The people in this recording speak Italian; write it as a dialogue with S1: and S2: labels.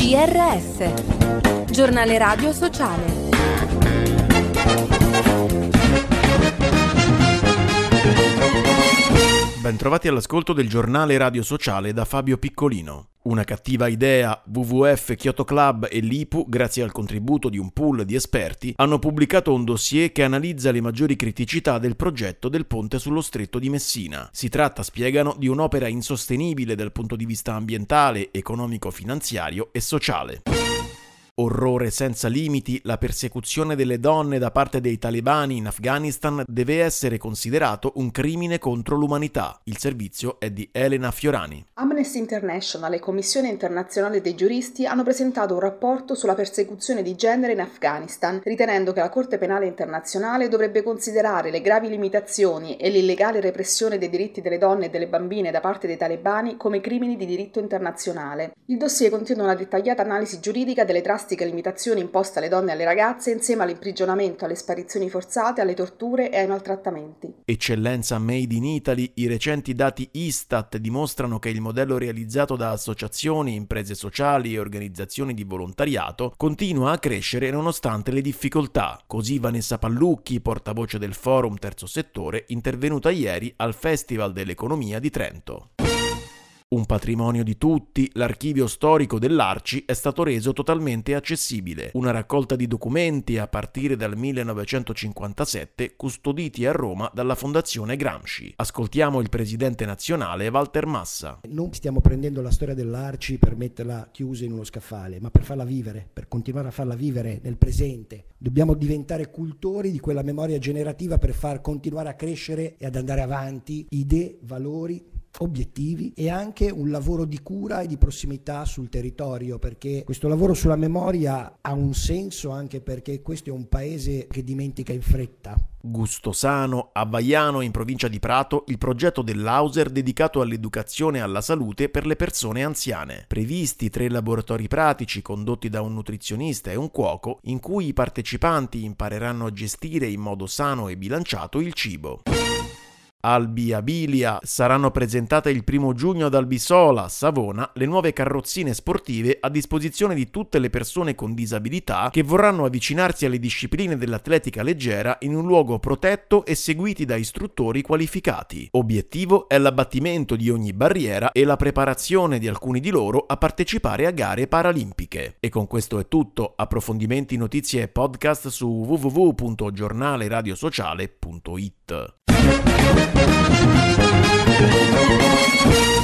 S1: GRS, Giornale Radio Sociale.
S2: Bentrovati all'ascolto del Giornale Radio Sociale da Fabio Piccolino. Una cattiva idea, WWF, Kyoto Club e l'IPU, grazie al contributo di un pool di esperti, hanno pubblicato un dossier che analizza le maggiori criticità del progetto del ponte sullo Stretto di Messina. Si tratta, spiegano, di un'opera insostenibile dal punto di vista ambientale, economico-finanziario e sociale. Orrore senza limiti, la persecuzione delle donne da parte dei talebani in Afghanistan deve essere considerato un crimine contro l'umanità. Il servizio è di Elena Fiorani.
S3: Amnesty International e Commissione Internazionale dei Giuristi hanno presentato un rapporto sulla persecuzione di genere in Afghanistan, ritenendo che la Corte Penale Internazionale dovrebbe considerare le gravi limitazioni e l'illegale repressione dei diritti delle donne e delle bambine da parte dei talebani come crimini di diritto internazionale. Il dossier contiene una dettagliata analisi giuridica delle drastiche limitazioni imposte alle donne e alle ragazze insieme all'imprigionamento, alle sparizioni forzate, alle torture e ai maltrattamenti.
S2: Eccellenza Made in Italy, i recenti dati Istat dimostrano che il modello realizzato da associazioni, imprese sociali e organizzazioni di volontariato continua a crescere nonostante le difficoltà. Così Vanessa Pallucchi, portavoce del Forum Terzo Settore, intervenuta ieri al Festival dell'Economia di Trento. Un patrimonio di tutti, l'archivio storico dell'Arci è stato reso totalmente accessibile. Una raccolta di documenti a partire dal 1957 custoditi a Roma dalla Fondazione Gramsci. Ascoltiamo il presidente nazionale Walter Massa.
S4: Non stiamo prendendo la storia dell'Arci per metterla chiusa in uno scaffale, ma per farla vivere, per continuare a farla vivere nel presente. Dobbiamo diventare cultori di quella memoria generativa per far continuare a crescere e ad andare avanti idee, valori, obiettivi e anche un lavoro di cura e di prossimità sul territorio, perché questo lavoro sulla memoria ha un senso anche perché questo è un paese che dimentica in fretta.
S2: Gustosano, a Vaiano, in provincia di Prato, il progetto dell'Auser dedicato all'educazione e alla salute per le persone anziane. Previsti 3 laboratori pratici condotti da un nutrizionista e un cuoco, in cui i partecipanti impareranno a gestire in modo sano e bilanciato il cibo. Albi Abilia, saranno presentate il 1 giugno ad Albisola, Savona, le nuove carrozzine sportive a disposizione di tutte le persone con disabilità che vorranno avvicinarsi alle discipline dell'atletica leggera in un luogo protetto e seguiti da istruttori qualificati. Obiettivo è l'abbattimento di ogni barriera e la preparazione di alcuni di loro a partecipare a gare paralimpiche. E con questo è tutto. Approfondimenti, notizie e podcast su www.giornaleradiosociale.it.